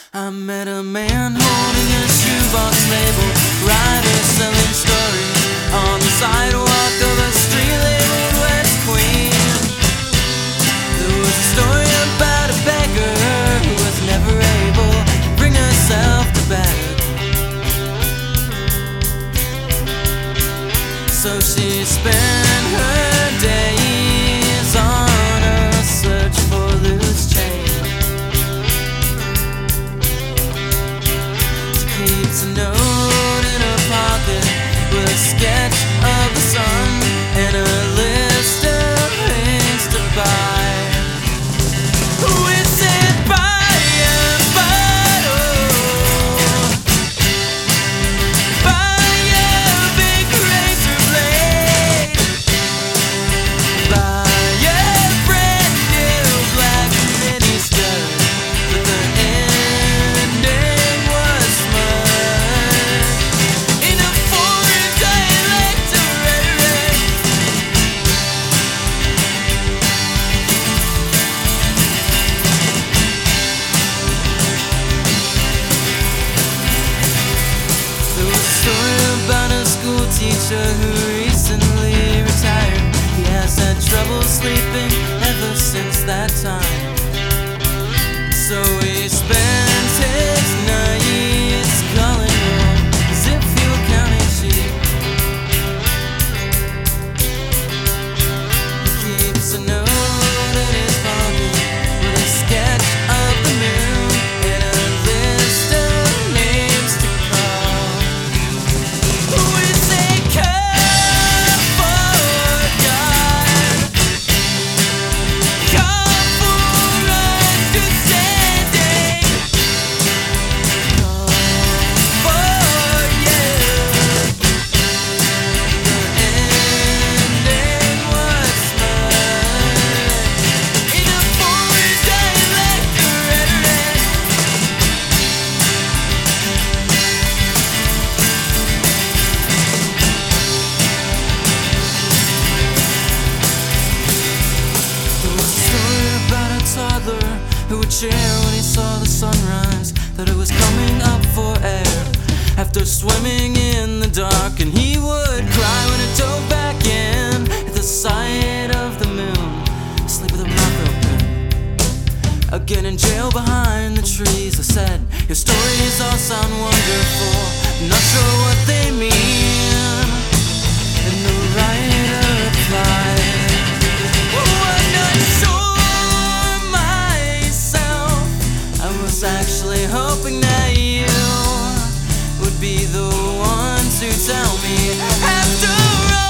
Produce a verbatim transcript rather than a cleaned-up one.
I met a man holding a shoebox label, writer selling stories on the sidewalk of a street labeled West Queen. There was a story about a beggar who was never able to bring herself to bed. So she spent her days on a search for loose change. Keeps a note in her pocket with a sketch of the sun and a list of things to buy. We sit by a bottle, buy a big razor blade, buy a brand new black mini skirt, but the ending was mud in a foreign dialect of rhetoric. There was a story about a school teacher who recently retired. He has had trouble sleeping ever since that time. So he spends his nights calling home as if he were counting sheep. He keeps a note in his pocket with a sketch of the moon and a list of names to call. We say come for God, come for understanding, come for you. The ending was mud in a foreign dialect of rhetoric. There was a story about a toddler who would cheer when he saw the sunrise, that it was coming up for air after swimming in the dark, and he would cry when it dove back in at the sight of the moon, asleep with a mouth open. Again in jail behind the trees, I said, your stories all sound wonderful, not sure what they mean. And the writer replied, oh, I'm not sure myself. I was actually hoping that you would be the one to tell me after all.